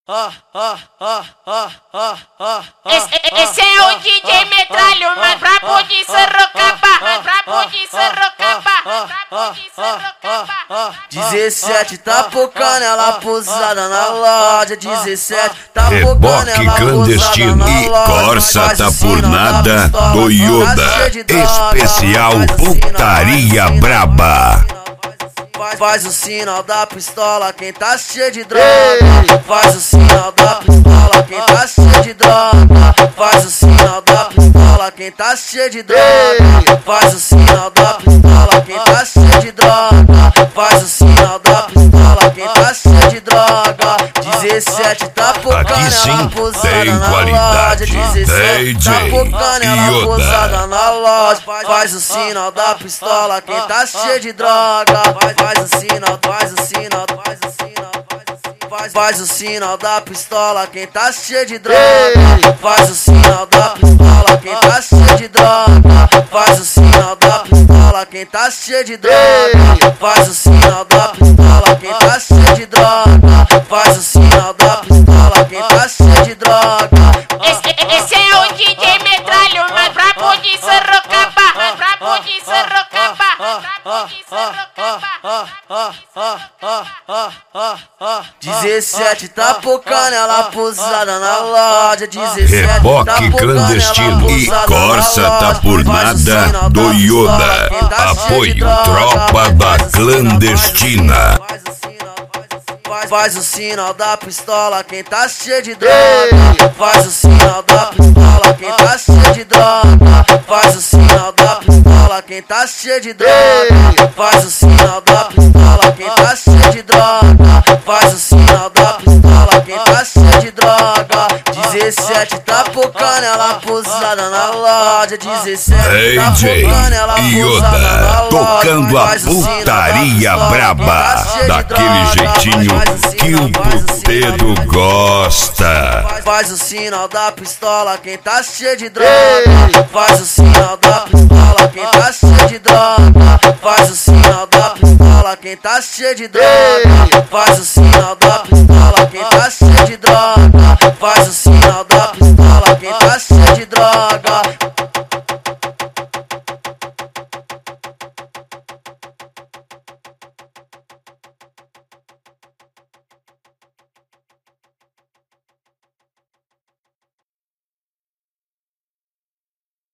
Esse é o DJ Metralho, mas brabo de Sorocaba, brabo de Sorocaba, brabo de Sorocaba. 17 tá pocando ela posada na loja, 17 tá pocando Reboque ela clandestino posada na e loja. Corsa tá por nada do Yoda. Especial Putaria Braba. Faz o sinal da pistola, quem tá cheio de droga. Faz o sinal da pistola, quem tá cheio de droga. Faz o sinal da pistola, quem tá cheio de droga. Faz o sinal da pistola, quem tá cheio de droga. Faz o sinal da pistola, quem tá cheio de droga. 17 tá pocando Aqui sim ela posada tem na qualidade. loja. 17 tá DJ pocando ela Yoda. posada na loja. Faz o sinal da pistola, quem tá cheio de droga. Faz o sinal, faz o sinal, faz o sinal, faz o sinal da pistola, quem tá cheio de droga. Faz o sinal da pistola, quem tá cheio de droga. Faz o sinal da pistola, quem tá cheio de droga. Faz o sinal da pistola, quem tá cheio de droga. Faz o sinal da pistola, quem tá cheio de droga. Esse é o DJ Metralho, mas brabo de Sorocaba, brabo de Sorocaba, brabo de Sorocaba. 17 tá pocando ela posada na loja. 17 Reboque tá pocando clandestino ela e posada Corsa na tá loja. por Faz o nada sinal do da Yoda. pistola, quem tá cheio de Apoio droga. Tropa da Clandestina. Faz o sinal da pistola, quem tá cheio de droga. Faz o sinal da pistola, quem tá cheio de droga. Faz o sinal da pistola, quem tá cheio de droga. Faz o sinal da pistola, quem tá cheio de droga. Faz o sinal da pistola, quem tá cheio de droga. 17 tá pocando ela posada na loja. 17 tá DJ pocando ela posada na Yoda, loja. tocando a Faz o sinal da putaria pistola, quem braba, tá cheio de daquele droga. jeitinho Faz o que o sinal, faz o puteiro sinal. gosta. Faz o sinal da pistola, quem tá cheio de droga. Faz o sinal da pistola, quem tá cheio de droga. Faz o sinal da pistola, quem tá cheio de droga. Faz o sinal da pistola, quem tá cheio de droga. Faz o sinal da